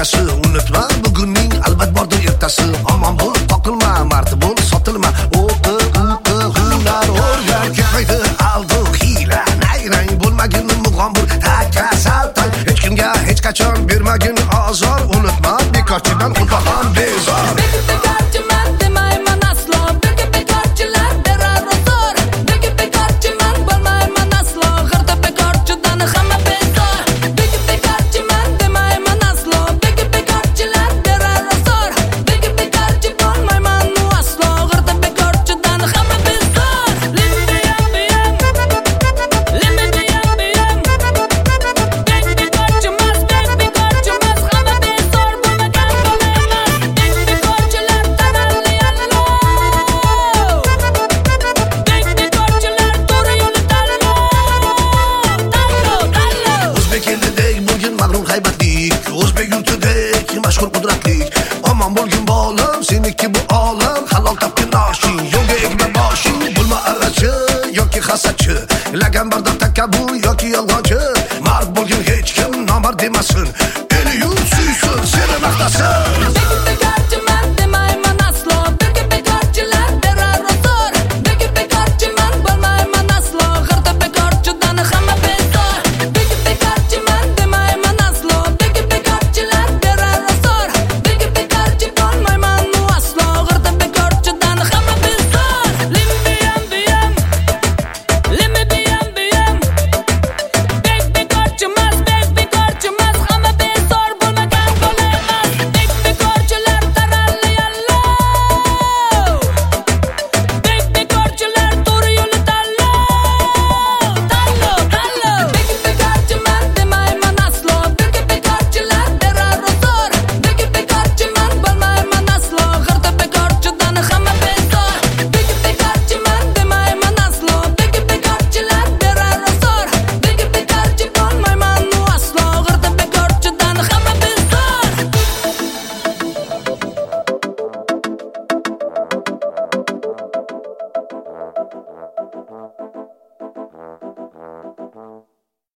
kechasi. Unutma bugunning albat bordir ertasi. Omon bo'l, qoqilma, marti bo'l, sotilma. O'qi, hunar o'rgan, ketmaydi aldoq hiyla. Nayrang bo'lmagin mug'ombur, takasal. Hech kimga hech qachon bermagin azor. Unutma bekorchidan xudahon bezor. Bekorchiman demayman aslo. Bekorchilar berar ro'zor. Bekorchiman bo'lmayman aslo. G'irda bekorchidan hamma bezor. Bekorchiman demayman aslo. Bekorchilar berar ro'zor. Bekorchi bo'lmayman aslo. G'irda bekorchidan hamma bezor. Limdiyam biyam. Bekorchimas hamma bezor bo'lmagan bo'lmayman. Bekorchilar tanalli allo. Bekorchilar to'g'ri yo'li tanlo. O'zbek elidek bo'lgin mag'rur haybatlik, o'zbek yurtidek mashhur qudratlik. Omon bo'lgin bolam, seniki bu olam, halol topgin oshing, yo'lga egma boshing. Bo'lma arachi yoki hasadchi, lagan bardoq takabbur yoki yolg'on